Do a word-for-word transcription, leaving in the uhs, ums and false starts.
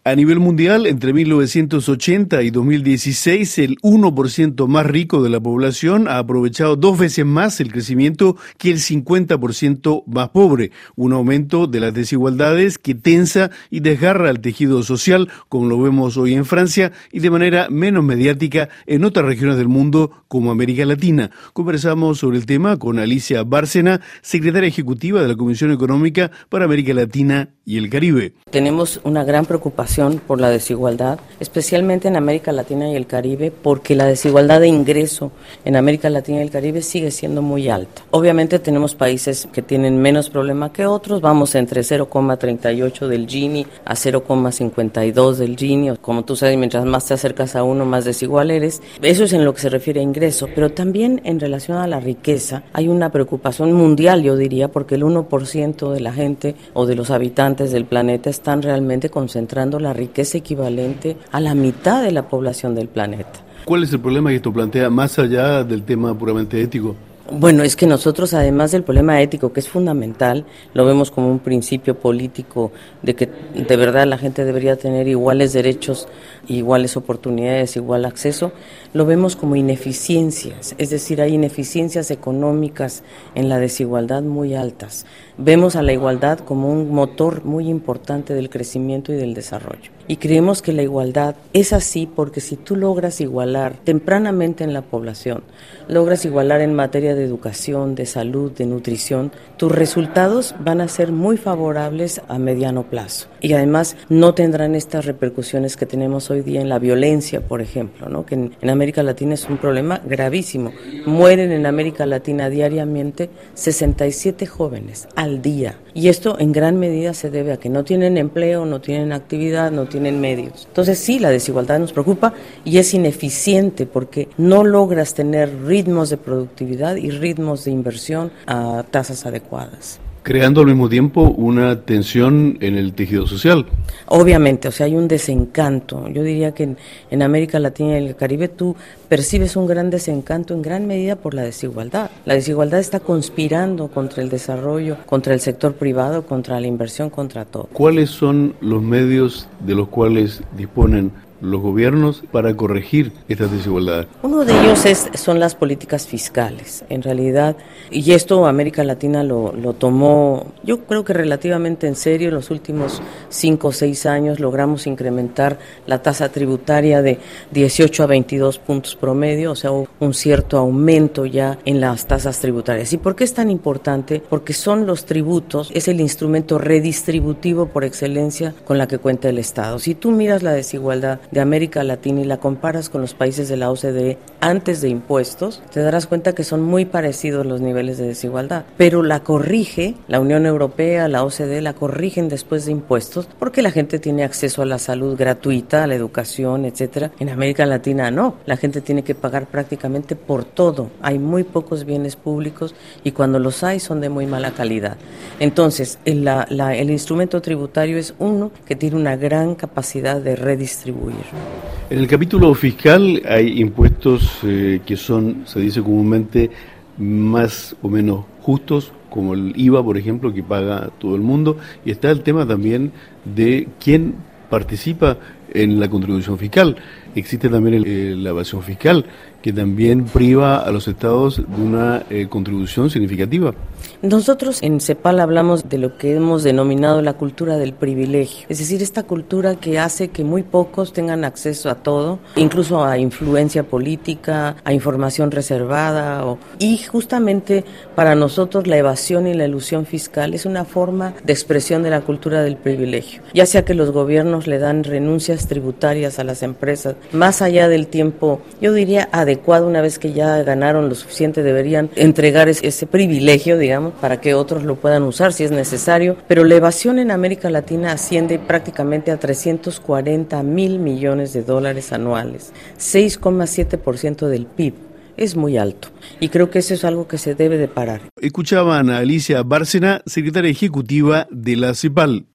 A nivel mundial, entre mil novecientos ochenta y dos mil dieciséis, el uno por ciento más rico de la población ha aprovechado dos veces más el crecimiento que el cincuenta por ciento más pobre, un aumento de las desigualdades que tensa y desgarra el tejido social, como lo vemos hoy en Francia, y de manera menos mediática en otras regiones del mundo, como América Latina. Conversamos sobre el tema con Alicia Bárcena, secretaria ejecutiva de la Comisión Económica para América Latina y el Caribe. Tenemos una gran preocupación por la desigualdad, especialmente en América Latina y el Caribe, porque la desigualdad de ingreso en América Latina y el Caribe sigue siendo muy alta. Obviamente tenemos países que tienen menos problema que otros, vamos entre cero coma treinta y ocho del Gini a cero coma cincuenta y dos del Gini, como tú sabes, mientras más te acercas a uno, más desigual eres. Eso es en lo que se refiere a ingreso, pero también en relación a la riqueza hay una preocupación mundial, yo diría, porque el uno por ciento de la gente o de los habitantes del planeta están realmente concentrando la riqueza equivalente a la mitad de la población del planeta. ¿Cuál es el problema que esto plantea más allá del tema puramente ético? Bueno, es que nosotros, además del problema ético, que es fundamental, lo vemos como un principio político de que de verdad la gente debería tener iguales derechos, iguales oportunidades, igual acceso, lo vemos como ineficiencias, es decir, hay ineficiencias económicas en la desigualdad muy altas. Vemos a la igualdad como un motor muy importante del crecimiento y del desarrollo. Y creemos que la igualdad es así porque si tú logras igualar tempranamente en la población, logras igualar en materia de educación, de salud, de nutrición, tus resultados van a ser muy favorables a mediano plazo. Y además no tendrán estas repercusiones que tenemos hoy día en la violencia, por ejemplo, ¿no? Que en, en América Latina es un problema gravísimo. Mueren en América Latina diariamente sesenta y siete jóvenes al día. Y esto en gran medida se debe a que no tienen empleo, no tienen actividad, no tienen medios. Entonces sí, la desigualdad nos preocupa y es ineficiente porque no logras tener ritmos de productividad y ritmos de inversión a tasas adecuadas. Creando al mismo tiempo una tensión en el tejido social. Obviamente, o sea, hay un desencanto. Yo diría que en, en América Latina y el Caribe tú percibes un gran desencanto en gran medida por la desigualdad. La desigualdad está conspirando contra el desarrollo, contra el sector privado, contra la inversión, contra todo. ¿Cuáles son los medios de los cuales disponen los gobiernos para corregir estas desigualdades? Uno de ellos es, son las políticas fiscales, en realidad, y esto América Latina lo, lo tomó, yo creo que relativamente en serio. En los últimos cinco o seis años logramos incrementar la tasa tributaria de dieciocho a veintidós puntos promedio, o sea, un cierto aumento ya en las tasas tributarias. ¿Y por qué es tan importante? Porque son los tributos, es el instrumento redistributivo por excelencia con la que cuenta el Estado. Si tú miras la desigualdad de América Latina y la comparas con los países de la O C D E antes de impuestos, te darás cuenta que son muy parecidos los niveles de desigualdad, pero la corrige la Unión Europea, la O C D E la corrigen después de impuestos porque la gente tiene acceso a la salud gratuita, a la educación, etcétera. En América Latina no, la gente tiene que pagar prácticamente por todo, hay muy pocos bienes públicos y cuando los hay son de muy mala calidad. Entonces, el, la, la, el instrumento tributario es uno que tiene una gran capacidad de redistribuir. En el capítulo fiscal hay impuestos eh, que son, se dice comúnmente, más o menos justos, como el I V A, por ejemplo, que paga todo el mundo, y está el tema también de quién participa en la contribución fiscal. Existe también el, eh, la evasión fiscal, que también priva a los estados de una eh, contribución significativa. Nosotros en CEPAL hablamos de lo que hemos denominado la cultura del privilegio, es decir, esta cultura que hace que muy pocos tengan acceso a todo, incluso a influencia política, a información reservada, o, y justamente para nosotros la evasión y la elusión fiscal es una forma de expresión de la cultura del privilegio, ya sea que los gobiernos le dan renuncias tributarias a las empresas, más allá del tiempo, yo diría adecuado, una vez que ya ganaron lo suficiente, deberían entregar ese, ese privilegio, digamos, para que otros lo puedan usar si es necesario, pero la evasión en América Latina asciende prácticamente a trescientos cuarenta mil millones de dólares anuales, seis coma siete por ciento del P I B. Es muy alto y creo que eso es algo que se debe de parar. Escuchaban a Alicia Bárcena, secretaria ejecutiva de la CEPAL.